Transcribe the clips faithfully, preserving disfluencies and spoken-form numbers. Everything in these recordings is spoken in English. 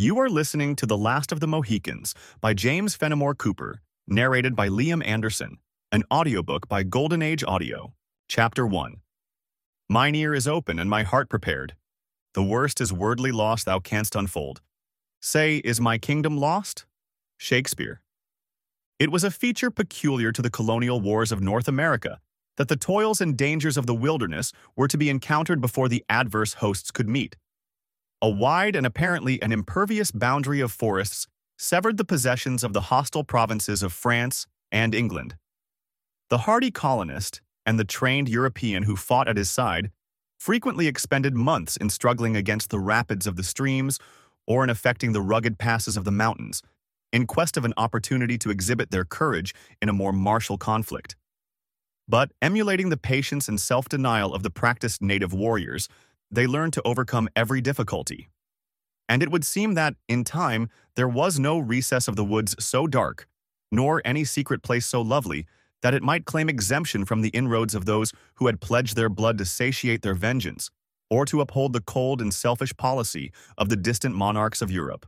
You are listening to The Last of the Mohicans by James Fenimore Cooper, narrated by Liam Anderson, an audiobook by Golden Age Audio. Chapter one. Mine ear is open and my heart prepared. The worst is wordly loss thou canst unfold. Say, is my kingdom lost? Shakespeare. It was a feature peculiar to the colonial wars of North America that the toils and dangers of the wilderness were to be encountered before the adverse hosts could meet. A wide and apparently an impervious boundary of forests severed the possessions of the hostile provinces of France and England. The hardy colonist and the trained European who fought at his side frequently expended months in struggling against the rapids of the streams or in effecting the rugged passes of the mountains, in quest of an opportunity to exhibit their courage in a more martial conflict. But, emulating the patience and self-denial of the practiced native warriors, they learned to overcome every difficulty. And it would seem that, in time, there was no recess of the woods so dark, nor any secret place so lovely, that it might claim exemption from the inroads of those who had pledged their blood to satiate their vengeance, or to uphold the cold and selfish policy of the distant monarchs of Europe.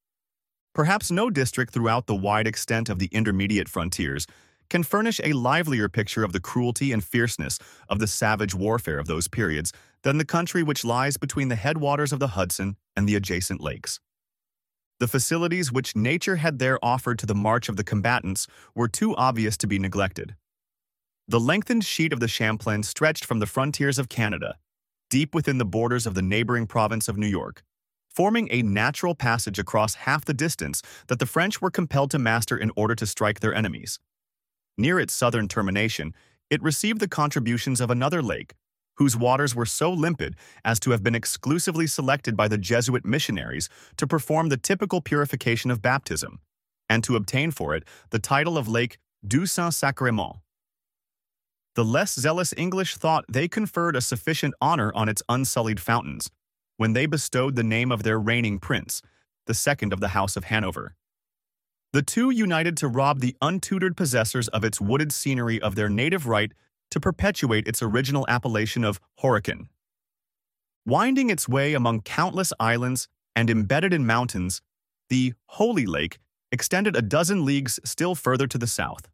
Perhaps no district throughout the wide extent of the intermediate frontiers can furnish a livelier picture of the cruelty and fierceness of the savage warfare of those periods than the country which lies between the headwaters of the Hudson and the adjacent lakes. The facilities which nature had there offered to the march of the combatants were too obvious to be neglected. The lengthened sheet of the Champlain stretched from the frontiers of Canada, deep within the borders of the neighboring province of New York, forming a natural passage across half the distance that the French were compelled to master in order to strike their enemies. Near its southern termination, it received the contributions of another lake, whose waters were so limpid as to have been exclusively selected by the Jesuit missionaries to perform the typical purification of baptism, and to obtain for it the title of Lake du Saint-Sacrement. The less zealous English thought they conferred a sufficient honor on its unsullied fountains, when they bestowed the name of their reigning prince, the second of the House of Hanover. The two united to rob the untutored possessors of its wooded scenery of their native right to perpetuate its original appellation of Horican. Winding its way among countless islands and embedded in mountains, the Holy Lake extended a dozen leagues still further to the south.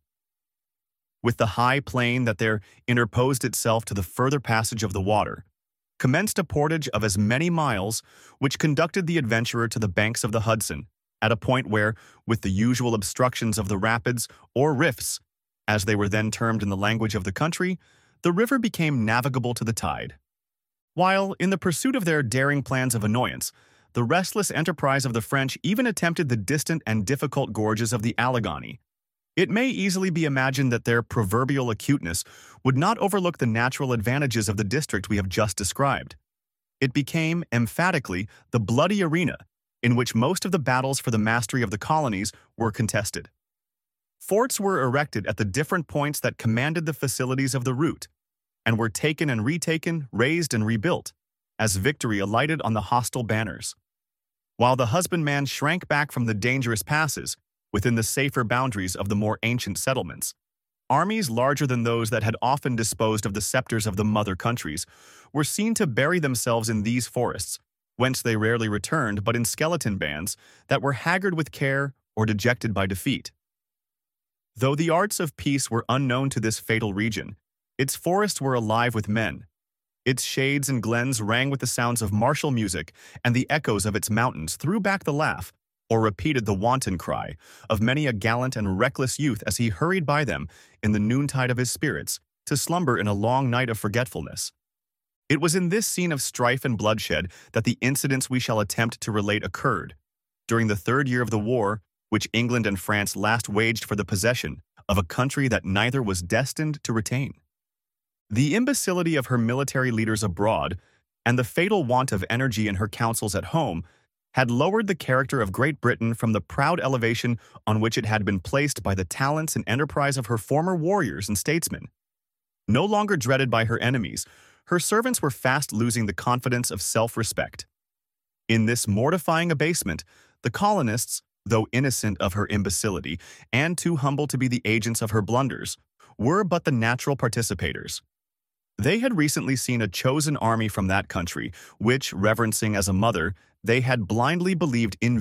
With the high plain that there interposed itself to the further passage of the water, commenced a portage of as many miles which conducted the adventurer to the banks of the Hudson, at a point where, with the usual obstructions of the rapids, or rifts, as they were then termed in the language of the country, the river became navigable to the tide. While, in the pursuit of their daring plans of annoyance, the restless enterprise of the French even attempted the distant and difficult gorges of the Alleghany, it may easily be imagined that their proverbial acuteness would not overlook the natural advantages of the district we have just described. It became, emphatically, the bloody arena, in which most of the battles for the mastery of the colonies were contested. Forts were erected at the different points that commanded the facilities of the route, and were taken and retaken, razed and rebuilt, as victory alighted on the hostile banners. While the husbandman shrank back from the dangerous passes, within the safer boundaries of the more ancient settlements, armies larger than those that had often disposed of the scepters of the mother countries were seen to bury themselves in these forests, whence they rarely returned but in skeleton bands that were haggard with care or dejected by defeat. Though the arts of peace were unknown to this fatal region, its forests were alive with men. Its shades and glens rang with the sounds of martial music, and the echoes of its mountains threw back the laugh, or repeated the wanton cry, of many a gallant and reckless youth as he hurried by them in the noontide of his spirits to slumber in a long night of forgetfulness. It was in this scene of strife and bloodshed that the incidents we shall attempt to relate occurred, during the third year of the war, which England and France last waged for the possession of a country that neither was destined to retain. The imbecility of her military leaders abroad, and the fatal want of energy in her councils at home, had lowered the character of Great Britain from the proud elevation on which it had been placed by the talents and enterprise of her former warriors and statesmen. No longer dreaded by her enemies, her servants were fast losing the confidence of self-respect. In this mortifying abasement, the colonists, though innocent of her imbecility and too humble to be the agents of her blunders, were but the natural participators. They had recently seen a chosen army from that country, which, reverencing as a mother, they had blindly believed in